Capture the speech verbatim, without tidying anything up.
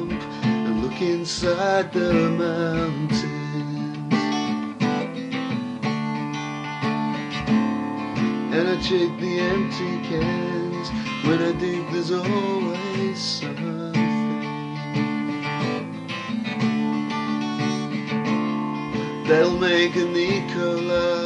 jump and look inside the mountains. And I check the empty cans. When I dig there's always something. They'll make a Nicola